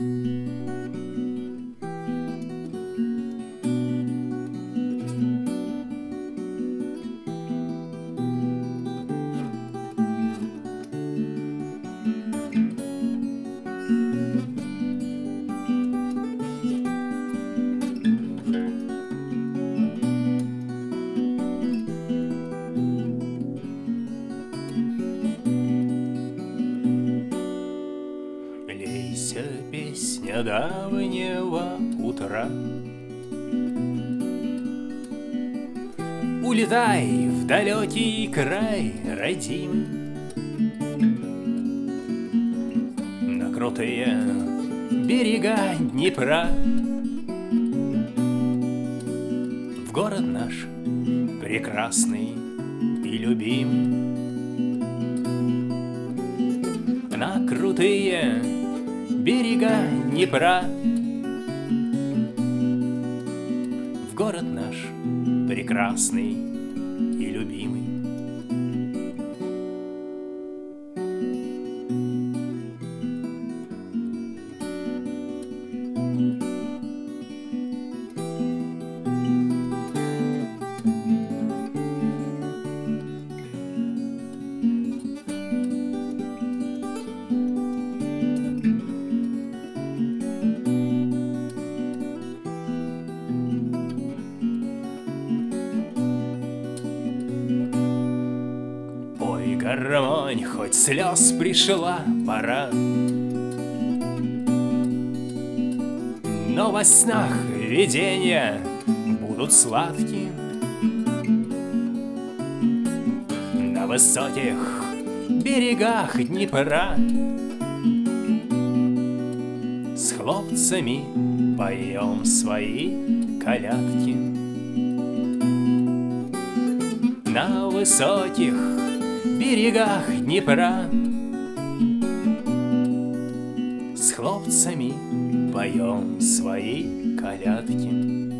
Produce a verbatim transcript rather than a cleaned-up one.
Лейся, песня давнего утра, улетай в далекий край родимый, на крутые берега Днепра, в город наш прекрасный и любимый, на крутые берега Днепра, в город наш прекрасный и любимый. Гармонь, хоть слез пришла пора, но во снах видения будут сладкие. На высоких берегах Днепра с хлопцами поем свои колядки. На высоких берегах Днепра с хлопцами поем свои колядки.